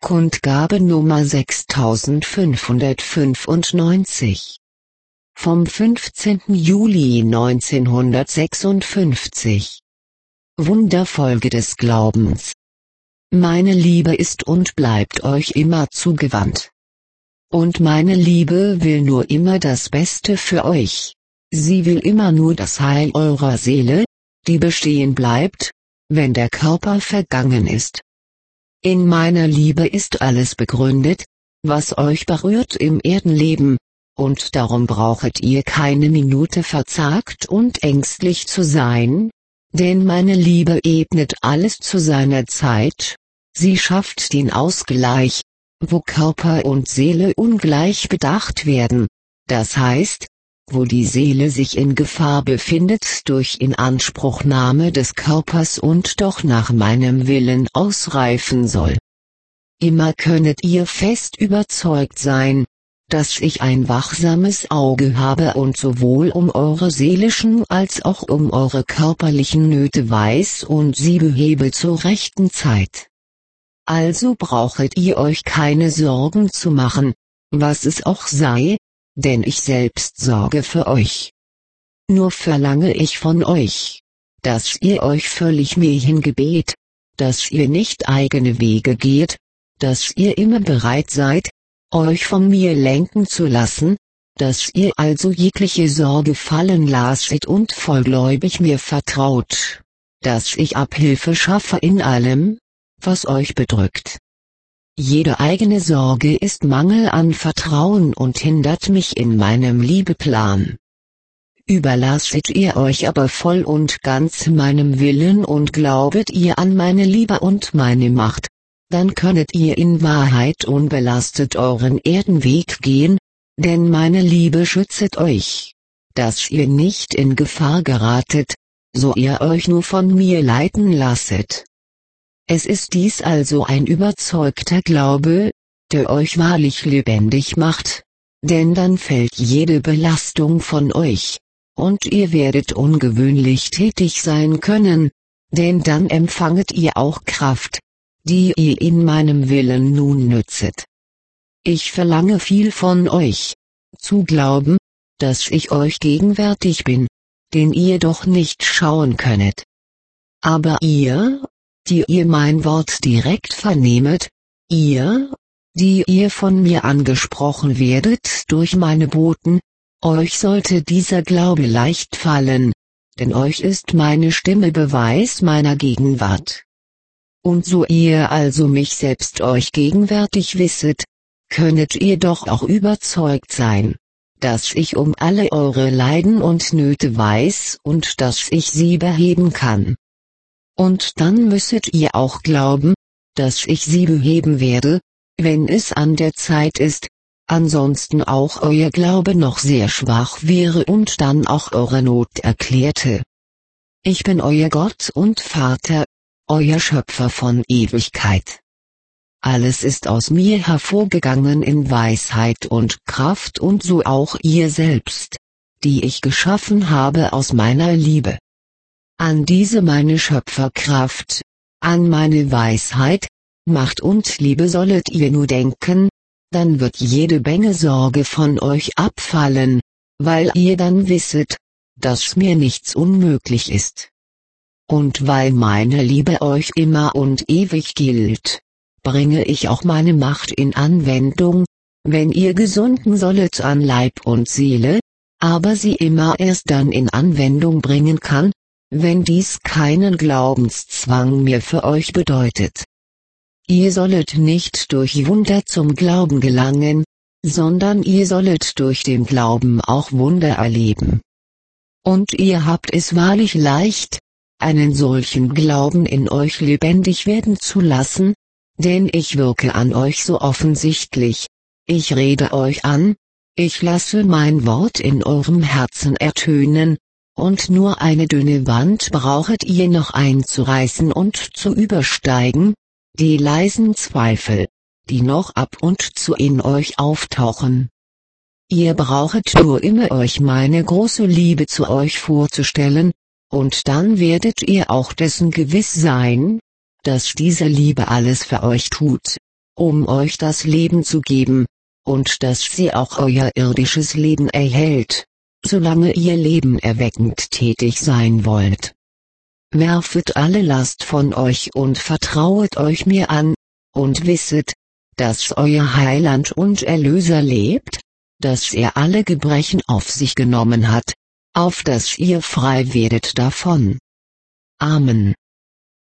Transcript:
Kundgabe Nummer 6595. Vom 15. Juli 1956. Wunderfolge des Glaubens. Meine Liebe ist und bleibt euch immer zugewandt. Und meine Liebe will nur immer das Beste für euch. Sie will immer nur das Heil eurer Seele, die bestehen bleibt, wenn der Körper vergangen ist. In meiner Liebe ist alles begründet, was euch berührt im Erdenleben, und darum brauchet ihr keine Minute verzagt und ängstlich zu sein, denn meine Liebe ebnet alles zu seiner Zeit, sie schafft den Ausgleich, wo Körper und Seele ungleich bedacht werden, das heißt, wo die Seele sich in Gefahr befindet durch Inanspruchnahme des Körpers und doch nach meinem Willen ausreifen soll. Immer könnet ihr fest überzeugt sein, dass ich ein wachsames Auge habe und sowohl um eure seelischen als auch um eure körperlichen Nöte weiß und sie behebe zur rechten Zeit. Also brauchet ihr euch keine Sorgen zu machen, was es auch sei, denn ich selbst sorge für euch. Nur verlange ich von euch, dass ihr euch völlig mir hingebet, dass ihr nicht eigene Wege geht, dass ihr immer bereit seid, euch von mir lenken zu lassen, dass ihr also jegliche Sorge fallen lasset und vollgläubig mir vertraut, dass ich Abhilfe schaffe in allem, was euch bedrückt. Jede eigene Sorge ist Mangel an Vertrauen und hindert mich in meinem Liebeplan. Überlasset ihr euch aber voll und ganz meinem Willen und glaubet ihr an meine Liebe und meine Macht, dann könnet ihr in Wahrheit unbelastet euren Erdenweg gehen, denn meine Liebe schützet euch, dass ihr nicht in Gefahr geratet, so ihr euch nur von mir leiten lasset. Es ist dies also ein überzeugter Glaube, der euch wahrlich lebendig macht, denn dann fällt jede Belastung von euch, und ihr werdet ungewöhnlich tätig sein können, denn dann empfanget ihr auch Kraft, die ihr in meinem Willen nun nützet. Ich verlange viel von euch, zu glauben, dass ich euch gegenwärtig bin, den ihr doch nicht schauen könnet. Aber ihr, die ihr mein Wort direkt vernehmet, ihr, die ihr von mir angesprochen werdet durch meine Boten, euch sollte dieser Glaube leicht fallen, denn euch ist meine Stimme Beweis meiner Gegenwart. Und so ihr also mich selbst euch gegenwärtig wisset, könnet ihr doch auch überzeugt sein, dass ich um alle eure Leiden und Nöte weiß und dass ich sie beheben kann. Und dann müsset ihr auch glauben, dass ich sie beheben werde, wenn es an der Zeit ist, ansonsten auch euer Glaube noch sehr schwach wäre und dann auch eure Not erklärte. Ich bin euer Gott und Vater, euer Schöpfer von Ewigkeit. Alles ist aus mir hervorgegangen in Weisheit und Kraft und so auch ihr selbst, die ich geschaffen habe aus meiner Liebe. An diese meine Schöpferkraft, an meine Weisheit, Macht und Liebe sollet ihr nur denken, dann wird jede Bänge Sorge von euch abfallen, weil ihr dann wisset, dass mir nichts unmöglich ist. Und weil meine Liebe euch immer und ewig gilt, bringe ich auch meine Macht in Anwendung, wenn ihr gesunden sollet an Leib und Seele, aber sie immer erst dann in Anwendung bringen kann, wenn dies keinen Glaubenszwang mehr für euch bedeutet. Ihr sollet nicht durch Wunder zum Glauben gelangen, sondern ihr sollet durch den Glauben auch Wunder erleben. Und ihr habt es wahrlich leicht, einen solchen Glauben in euch lebendig werden zu lassen, denn ich wirke an euch so offensichtlich, ich rede euch an, ich lasse mein Wort in eurem Herzen ertönen, und nur eine dünne Wand brauchet ihr noch einzureißen und zu übersteigen, die leisen Zweifel, die noch ab und zu in euch auftauchen. Ihr brauchet nur immer euch meine große Liebe zu euch vorzustellen, und dann werdet ihr auch dessen gewiss sein, dass diese Liebe alles für euch tut, um euch das Leben zu geben, und dass sie auch euer irdisches Leben erhält, solange ihr Leben erweckend tätig sein wollt. Werfet alle Last von euch und vertrauet euch mir an, und wisset, dass euer Heiland und Erlöser lebt, dass er alle Gebrechen auf sich genommen hat, auf dass ihr frei werdet davon. Amen.